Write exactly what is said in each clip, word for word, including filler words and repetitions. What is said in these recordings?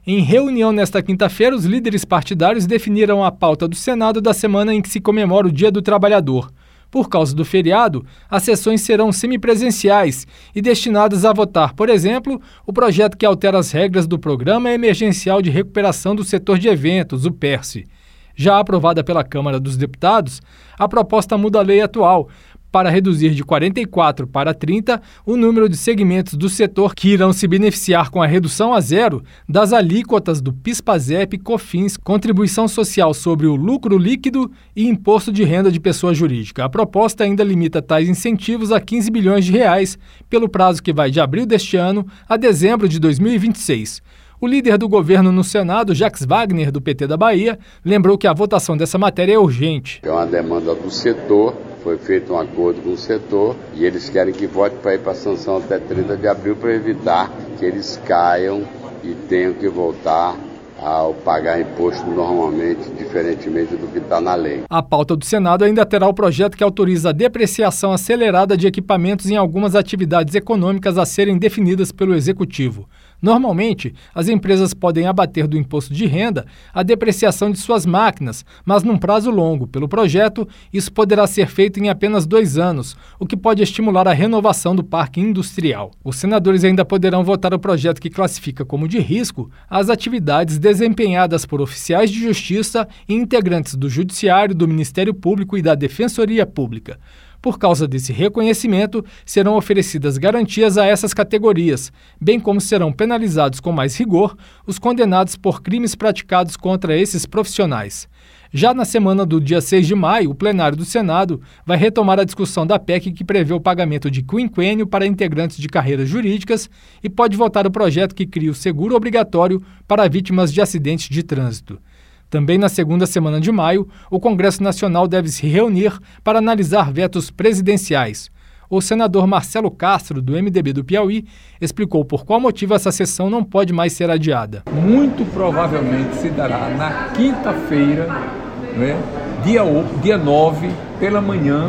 Em reunião nesta quinta-feira, os líderes partidários definiram a pauta do Senado da semana em que se comemora o Dia do Trabalhador. Por causa do feriado, as sessões serão semipresenciais e destinadas a votar, por exemplo, o projeto que altera as regras do Programa Emergencial de Recuperação do Setor de Eventos, o PERSE. Já aprovada pela Câmara dos Deputados, a proposta muda a lei atual, para reduzir de quarenta e quatro para trinta o número de segmentos do setor que irão se beneficiar com a redução a zero das alíquotas do PIS/PASEP, COFINS, Contribuição Social sobre o Lucro Líquido e Imposto de Renda de Pessoa Jurídica. A proposta ainda limita tais incentivos a quinze bilhões de reais, pelo prazo que vai de abril deste ano a dezembro de dois mil e vinte e seis. O líder do governo no Senado, Jacques Wagner, do P T da Bahia, lembrou que a votação dessa matéria é urgente. É uma demanda do setor, foi feito um acordo com o setor e eles querem que vote para ir para a sanção até trinta de abril para evitar que eles caiam e tenham que voltar ao pagar imposto normalmente, diferentemente do que está na lei. A pauta do Senado ainda terá o projeto que autoriza a depreciação acelerada de equipamentos em algumas atividades econômicas a serem definidas pelo Executivo. Normalmente, as empresas podem abater do imposto de renda a depreciação de suas máquinas, mas num prazo longo. Pelo projeto, isso poderá ser feito em apenas dois anos, o que pode estimular a renovação do parque industrial. Os senadores ainda poderão votar o projeto que classifica como de risco as atividades desempenhadas por oficiais de justiça e integrantes do Judiciário, do Ministério Público e da Defensoria Pública. Por causa desse reconhecimento, serão oferecidas garantias a essas categorias, bem como serão penalizados com mais rigor os condenados por crimes praticados contra esses profissionais. Já na semana do dia seis de maio, o plenário do Senado vai retomar a discussão da P E C que prevê o pagamento de quinquênio para integrantes de carreiras jurídicas e pode votar o projeto que cria o seguro obrigatório para vítimas de acidentes de trânsito. Também na segunda semana de maio, o Congresso Nacional deve se reunir para analisar vetos presidenciais. O senador Marcelo Castro, do M D B do Piauí, explicou por qual motivo essa sessão não pode mais ser adiada. Muito provavelmente se dará na quinta-feira, né, dia, dia nove, pela manhã,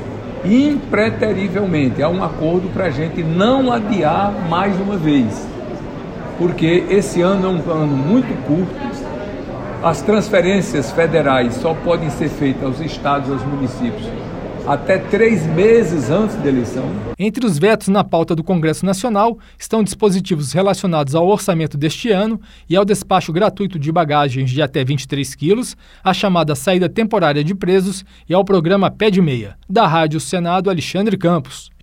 impreterivelmente. Há um acordo para a gente não adiar mais uma vez, porque esse ano é um ano muito curto. As transferências federais só podem ser feitas aos estados e aos municípios até três meses antes da eleição. Entre os vetos na pauta do Congresso Nacional estão dispositivos relacionados ao orçamento deste ano e ao despacho gratuito de bagagens de até vinte e três quilos, à chamada saída temporária de presos e ao programa Pé de Meia. Da Rádio Senado, Alexandre Campos.